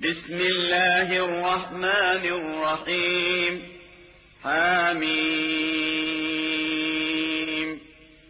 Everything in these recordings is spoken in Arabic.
بسم الله الرحمن الرحيم حميم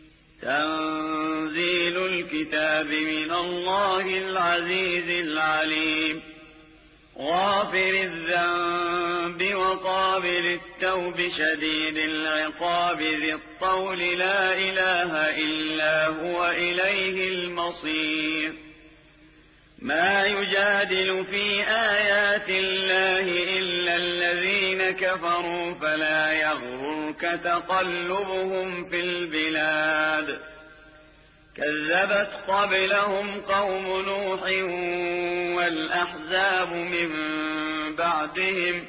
تنزيل الكتاب من الله العزيز العليم غافر الذنب وقابل التوب شديد العقاب ذي الطول لا إله إلا هو إليه المصير ما يجادل في آيات الله إلا الذين كفروا فلا يغررك تقلبهم في البلاد كذبت قبلهم قوم نوح والأحزاب من بعدهم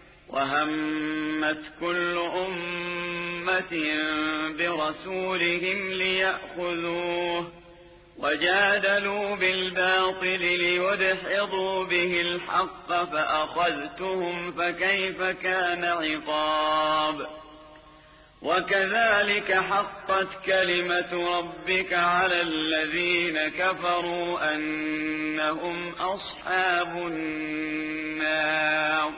وهمت كل أمة برسولهم ليأخذوه وجادلوا بالباطل ليدحضوا به الحق فأخذتهم فكيف كان عقاب وكذلك حقت كلمة ربك على الذين كفروا أنهم أصحاب النار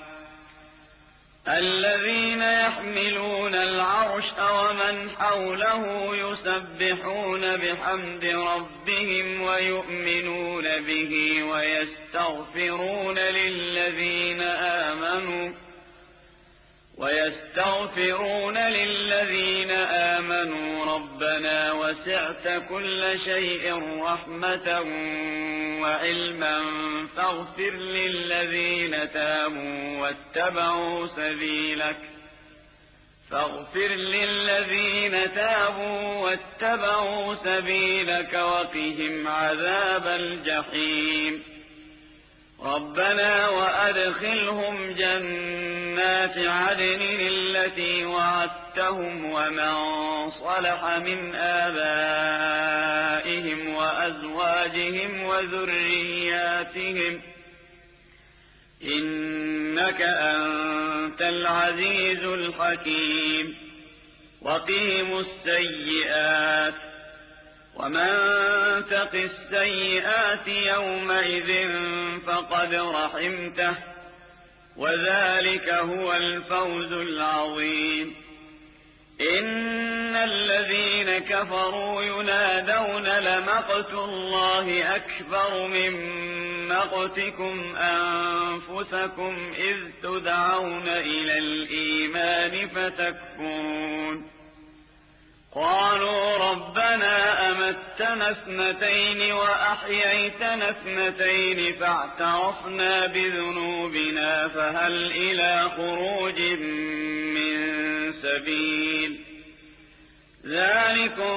الذين يحملون العرش ومن حوله يسبحون بحمد ربهم ويؤمنون به ويستغفرون للذين آمنوا ربنا وسعت كل شيء رحمة وعلما فاغفر للذين تابوا واتبعوا سبيلك وقهم عذاب الجحيم ربنا وأدخلهم جنات عدن التي وعدتهم ومن صلح من آبائهم وأزواجهم وذرياتهم إنك أنت العزيز الحكيم وقهم السيئات ومن تق السيئات يومئذ فقد رحمته وذلك هو الفوز العظيم إن الذين كفروا ينادون لمقت الله أكبر من مقتكم أنفسكم إذ تدعون إلى الإيمان فتكفرون قالوا ربنا أمتنا اثنتين وأحييتنا اثنتين فاعترفنا بذنوبنا فهل إلى خروج من سبيل ذلكم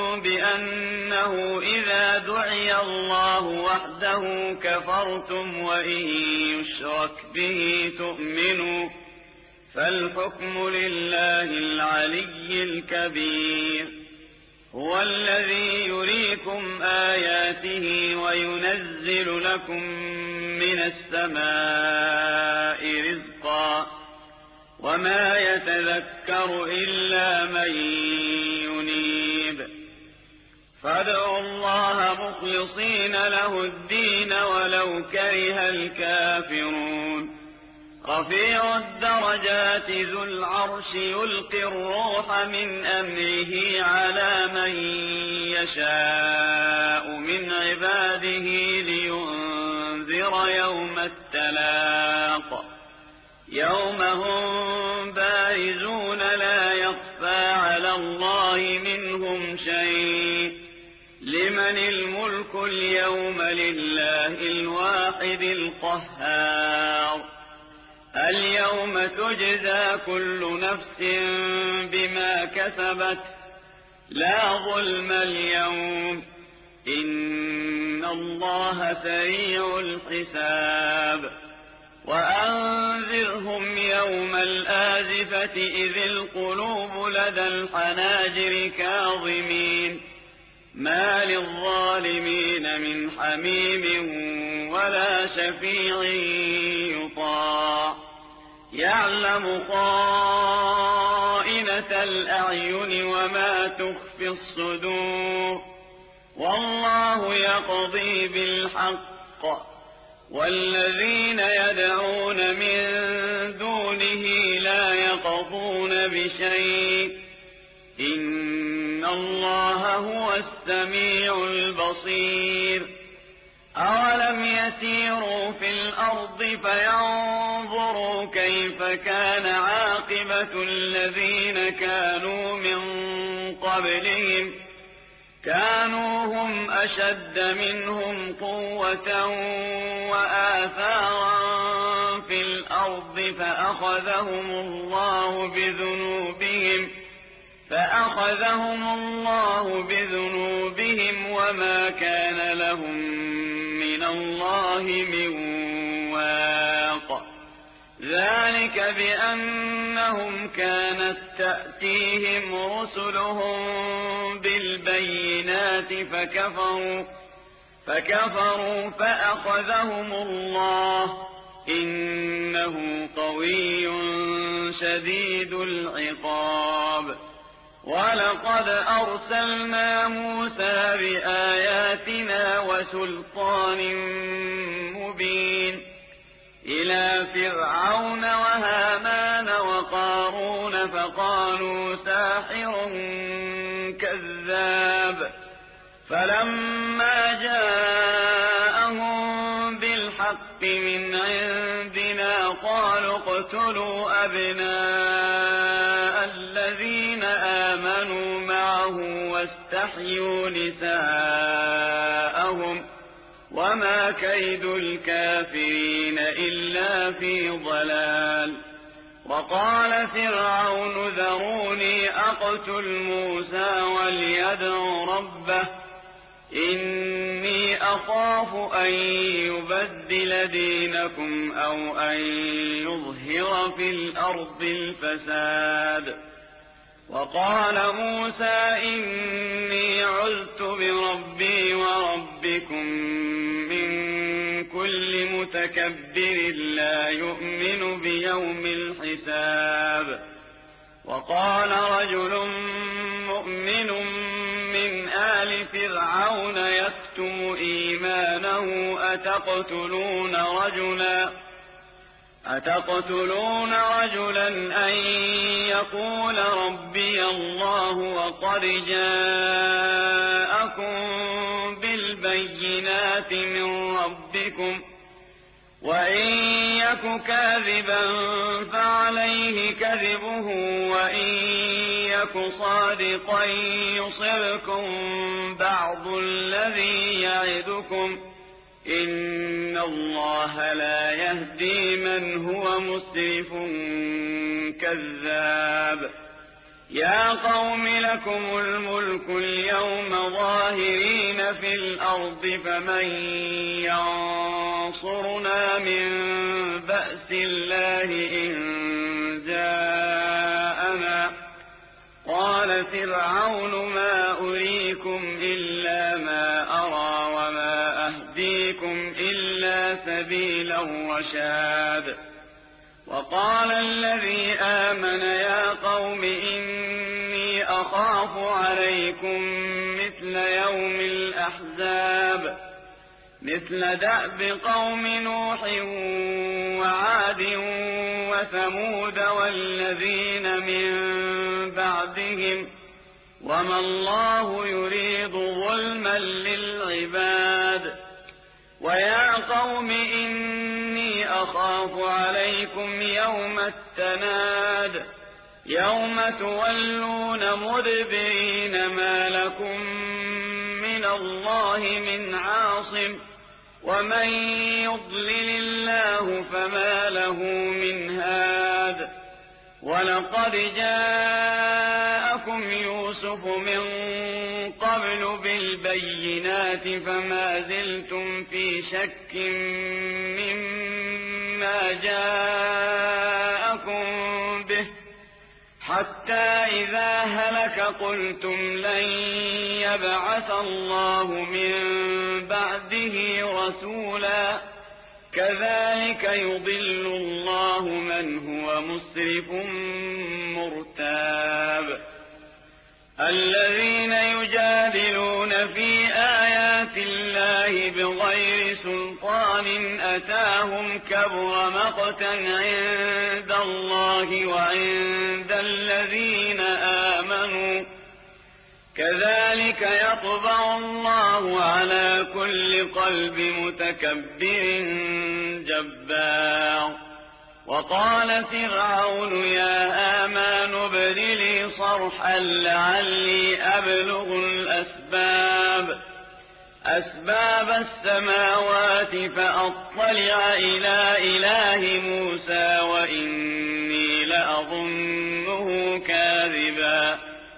بأنه إذا دعي الله وحده كفرتم وإن يشرك به تؤمنوا فالحكم لله العلي الكبير هو الذي يريكم آياته وينزل لكم من السماء رزقا وما يتذكر إلا من ينيب فادعوا الله مخلصين له الدين ولو كره الكافرون رفيع الدرجات ذو العرش يلقي الروح من أمره على من يشاء من عباده لينذر يوم التلاق يوم هم بارزون لا يخفى على الله منهم شيء لمن الملك اليوم لله الواحد القهار اليوم تجزى كل نفس بما كسبت لا ظلم اليوم إن الله سريع الحساب وأنذرهم يوم الآزفة إذ القلوب لدى الحناجر كاظمين ما للظالمين من حميم ولا شفيع يطاع يعلم خائنة الأعين وما تخفي الصدور والله يقضي بالحق والذين يدعون من دونه لا يقضون بشيء إن الله هو السميع البصير أولم يسيروا في الأرض فينظروا كيف كان عاقبة الذين كانوا من قبلهم كانوا هم أشد منهم قوة وآثارا في الأرض فأخذهم الله بذنوبهم وما كان لهم من الله من واق ذلك بأنهم كانت تأتيهم رسلهم بالبينات فكفروا فأخذهم الله إنه قوي شديد العقاب ولقد أرسلنا موسى بآياتنا وسلطان مبين إلى فرعون وهامان وقارون فقالوا ساحر كذاب فلما جاءهم بالحق من عندنا قالوا اقتلوا أبناء الذين آمنوا معه واستحيوا نساءهم وما كيد الكافرين إلا في ضلال وقال فرعون ذروني أقتل موسى وليدع ربه إني أخاف أن يبدل دينكم أو أن يظهر في الأرض الفساد وقال موسى إني عذت بربي وربكم من كل متكبر لا يؤمن بيوم الحساب وقال رجل مؤمن من آل فرعون يكتم إيمانه أتقتلون رجلا أن يقول ربي الله وقد جاءكم بالبينات من ربكم وإن يك كاذبا فعليه كذبه وإن يك صادقا يصبكم بعض الذي يعدكم إن الله لا يهدي من هو مسرف كذاب يا قوم لكم الملك اليوم ظاهرين في الأرض فمن ينصرنا من بأس الله إن جاءنا قال فرعون ما أريكم إلا ما أرى وما أهديكم إلا سبيل الرشاد وقال الذي آمن يا قوم إني أخاف عليكم مثل يوم الأحزاب مثل دأب قوم نوح وعاد وثمود والذين من بعدهم وما الله يريد ظلما للعباد ويا قوم إني أخاف عليكم يوم التناد يوم تولون مدبرين ما لكم من الله من عاصم ومن يضلل الله فما له من هاد ولقد جاءكم يوسف من قبل بالبينات فما زلتم في شك مما جاءكم به حتى إذا هلك قلتم لن يبعث الله من بعده رسولا كذلك يضل الله من هو مسرف مرتاب الذين يجادلون في آيات الله بغير سلطان سلطان أتاهم كبر مقتا عند الله وعند الذين آمنوا كذلك يطبع الله على كل قلب متكبر جبار وقال فرعون يا آمان ابن لي صرحا لعلي أبلغ أسباب السماوات فأطلع إلى إله موسى وإني لأظنه كاذبا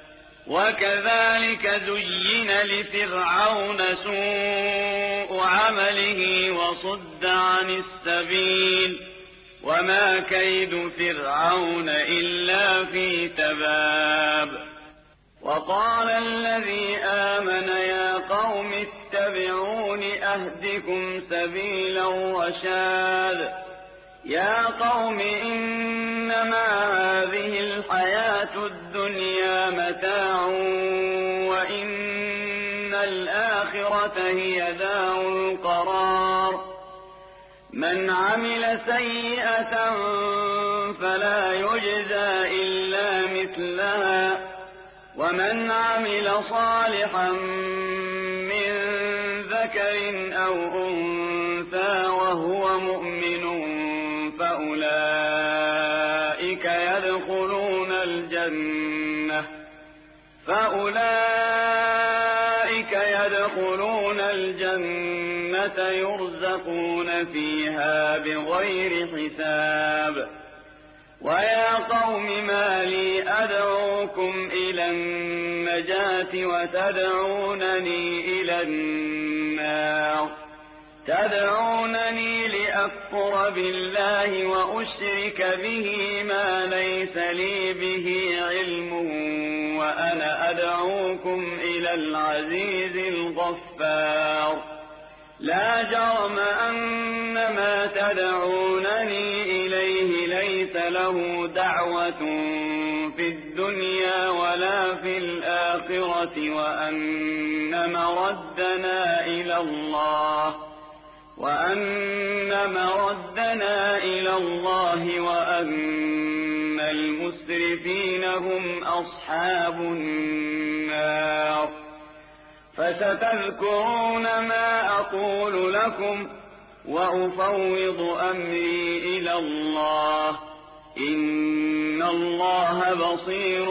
وكذلك زين لفرعون سوء عمله وصد عن السبيل وما كيد فرعون إلا في تباب وقال الذي آمن يا قوم اتبعون أهدكم سبيل الرشاد يا قوم إنما هذه الحياة الدنيا متاع وإن الآخرة هي دار القرار من عمل سيئة فلا يجزى إلا مثلها ومن عمل صالحا من ذكر أو أنثى وهو مؤمن فأولئك يدخلون الجنة يرزقون فيها بغير حساب ويا قوم ما لي أدعوكم إلى النجاة وتدعونني إلى النار تدعونني لأكفر بالله وأشرك به ما ليس لي به علم وأنا أدعوكم إلى العزيز الغفار لا جرم أن ما تدعونني إليه ليس له دعوة في الدنيا ولا في الآخرة وأن مردنا إلى الله وأن المسرفين هم أصحاب النار فستذكرون ما أقول لكم وأفوض أمري إلى الله إن الله بصير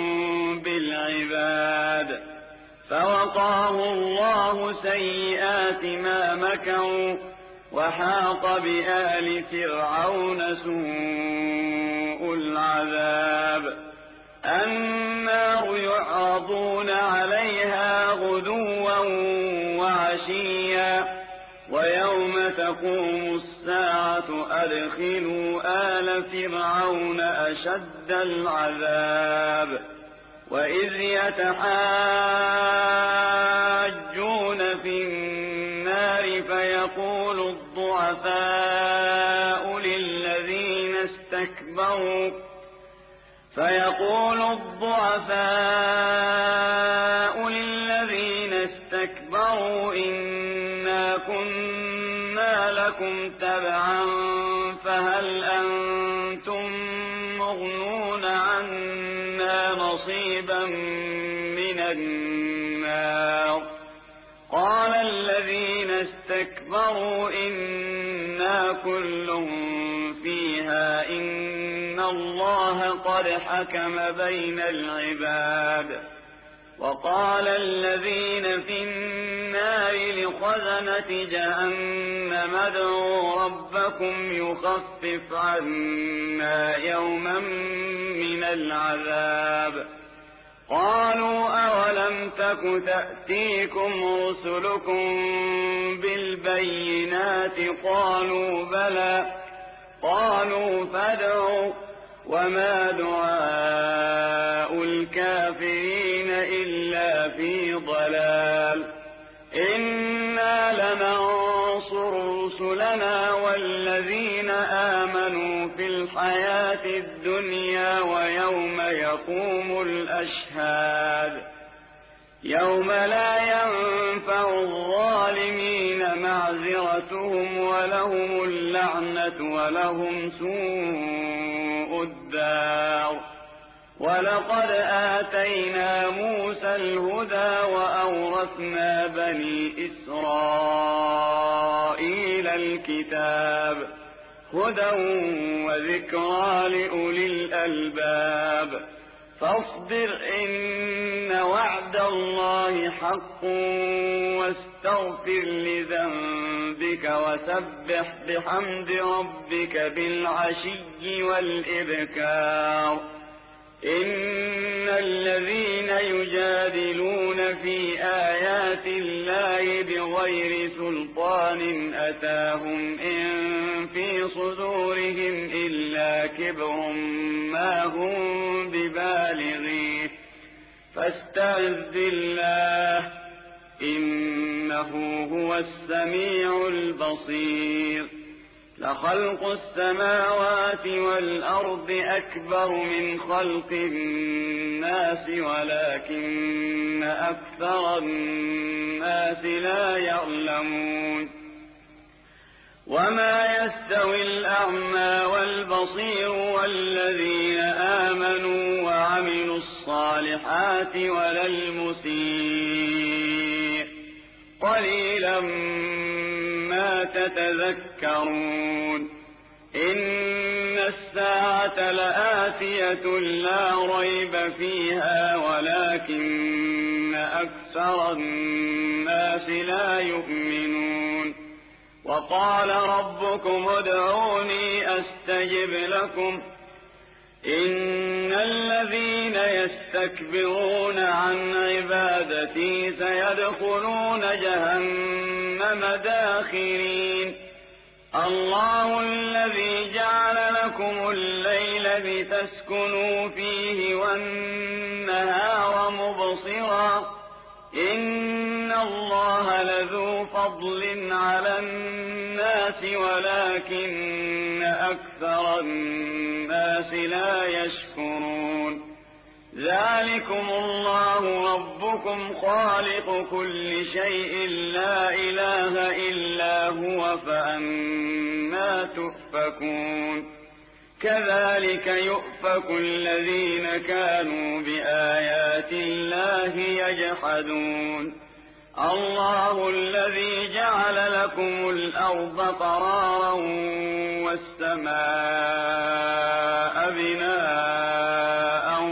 بالعباد فوقاه الله سيئات ما مكروا وحاق بآل فرعون سوء العذاب النار يعرضون عليها غدوا وعشيا ويوم تقوم الساعة أدخلوا آل فرعون أشد العذاب وإذ يتحاجون في النار فيقول الضعفاء للذين استكبروا إنا كنا لكم تبعا فهل أنتم مغنون عنا نصيبا من النار قال الذين استكبروا إنا كل فيها إن الله قد حكم بين العباد وقال الذين في النار لخزنة جهنم ادعوا ربكم يخفف عنا يوما من العذاب قالوا أولم تك تأتيكم رسلكم بالبينات قالوا بلى قالوا فادعوا وما دعاء الكافرين إلا في ضلال إنا لننصر رسلنا والذين آمنوا في الحياة الدنيا ويوم يقوم الأشهاد يوم لا ينفع الظالمين معذرتهم ولهم اللعنة ولهم سوء الدار. ولقد آتينا موسى الهدى وأورثنا بني إسرائيل الكتاب هدى وذكرى لأولي الألباب. فاصبر إن وعد الله حق واستغفر لذنبك وسبح بحمد ربك بالعشي والإبكار. إن الذين يجادلون في آيات الله بغير سلطان أتاهم إن في صدورهم إلا كبر ما هم ببالغيه فاستعذ بالله إنه هو السميع البصير. لخلق السماوات والأرض أكبر من خلق الناس ولكن أكثر الناس لا يعلمون. وما يستوي الأعمى والبصير والذين آمنوا وعملوا الصالحات ولا المسيء قليلا ما تتذكرون. إن الساعة لآتية لا ريب فيها ولكن أكثر الناس لا يؤمنون. وقال ربكم ادعوني أستجب لكم إن الذين يستكبرون عن عبادتي سيدخلون جهنم داخرين. الله الذي جعل لكم الليل لتسكنوا فيه والنهار مبصرا إن الله لذو فضل على الناس ولكن أكثر الناس لا يشكرون. ذلكم الله ربكم خالق كل شيء لا إله إلا هو فأنى تؤفكون. كذلك يؤفك الذين كانوا بآيات الله يجحدون. الله الذي جعل لكم الأرض قرارا والسماء بناء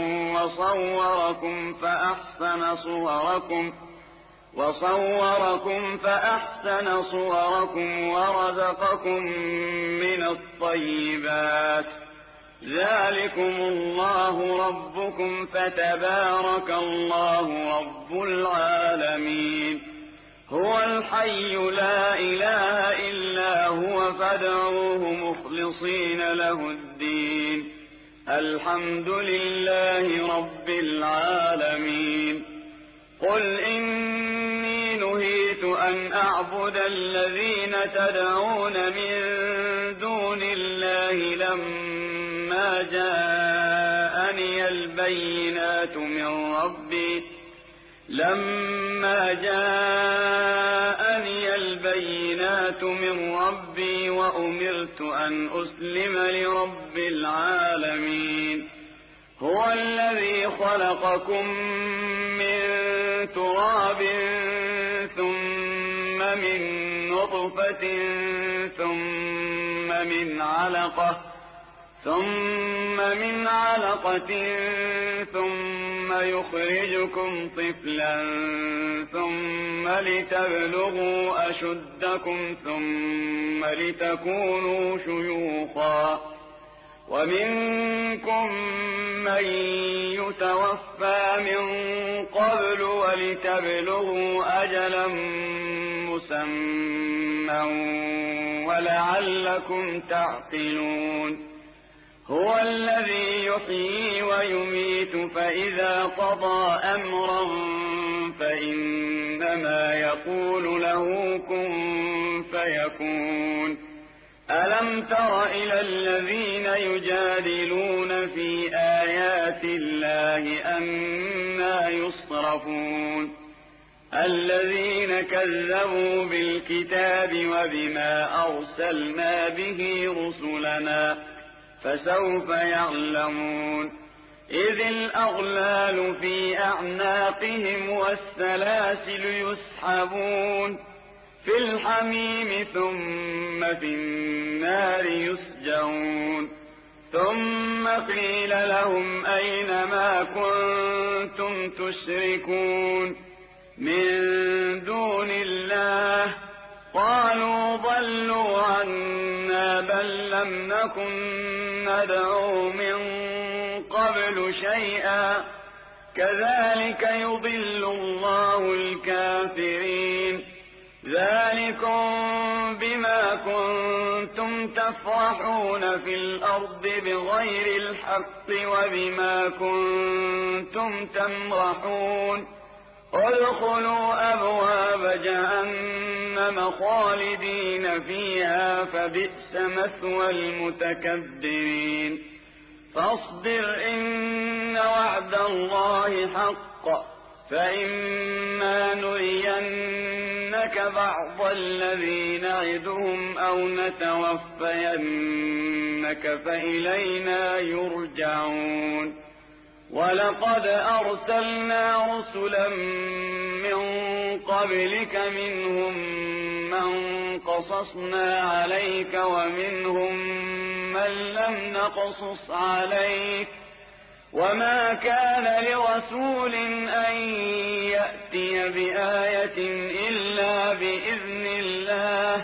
وصوركم فأحسن صوركم ورزقكم من الطيبات. ذلكم الله ربكم فتبارك الله رب العالمين. هو الحي لا إله إلا هو فادعوه مخلصين له الدين. الحمد لله رب العالمين. قل إني نهيت أن أعبد الذين تدعون من دون الله لما جاءني البينات من ربي وأمرت أن أسلم لرب العالمين. هو الذي خلقكم من تراب ثم من نطفة ثم من علقة ثم يخرجكم طفلا ثم لتبلغوا أشدكم ثم لتكونوا شيوخا. ومنكم من يتوفى من قبل ولتبلغوا أجلا مسمى ولعلكم تعقلون. هو الذي يحيي ويميت فإذا قضى أمرا فإنما يقول له كن فيكون. ألم تر إلى الذين يجادلون في آيات الله أنى يصرفون الذين كذبوا بالكتاب وبما أرسلنا به رسلنا فسوف يعلمون إذ الأغلال في أعناقهم والسلاسل يسحبون في الحميم ثم في النار يسجرون ثم قيل لهم أين ما كنتم تشركون من دون الله قالوا ضلوا عنا بل لم نكن ندعو من قبل شيئا كذلك يضل الله الكافرين ذلكم بما كنتم تفرحون في الأرض بغير الحق وبما كنتم تمرحون ادخلوا أبواب جهنم خالدين فيها فبئس مثوى المتكبرين فاصبر إن وعد الله حق فإما نرينك بعض الذي نعدهم أو نتوفينك فإلينا يرجعون ولقد أرسلنا رسلا من قبلك منهم من قصصنا عليك ومنهم من لم نقصص عليك وما كان لرسول أن يأتي بآية إلا بإذن الله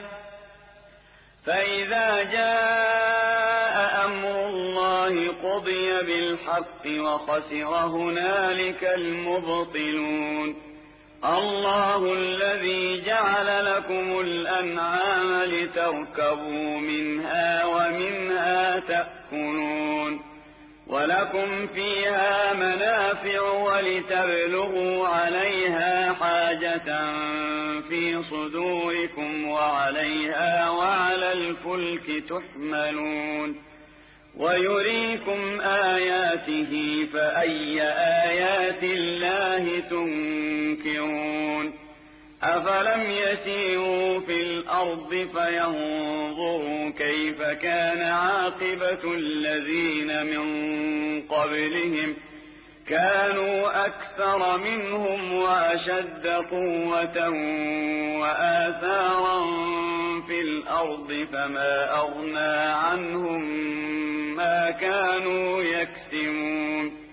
فإذا جاء أمر الله قضي بالحق وخسر هنالك المبطلون الله الذي جعل لكم الأنعام لتركبوا منها ومنها تأكلون ولكم فيها منافع ولتبلغوا عليها حاجة في صدوركم وعليها وعلى الفلك تحملون ويريكم آياته فأي آيات الله تنكرون أفلم يسيروا في الأرض فينظروا كيف كان عاقبة الذين من قبلهم كانوا أكثر منهم وأشد قوة وآثارا في الأرض فما أغنى عنهم ما كانوا يكسبون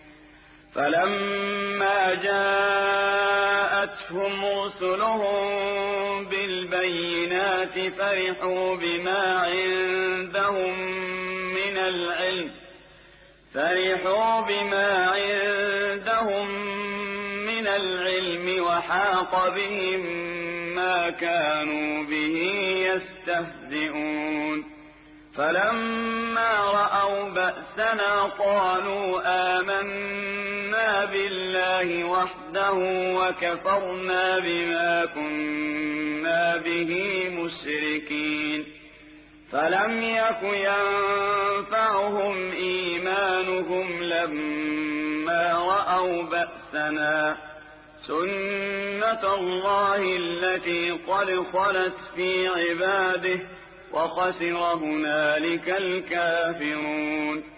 فلما جاءتهم رسلهم بالبينات فرحوا بما عندهم من العلم وحاق بهم ما كانوا به يستهزئون فلما رأوا بأسنا قالوا آمنا بالله وحده وكفرنا بما كنا به مشركين فلم يك ينفعهم إيمانهم لما رأوا بأسنا سنة الله التي قد خلت في عباده وخسر هنالك الكافرون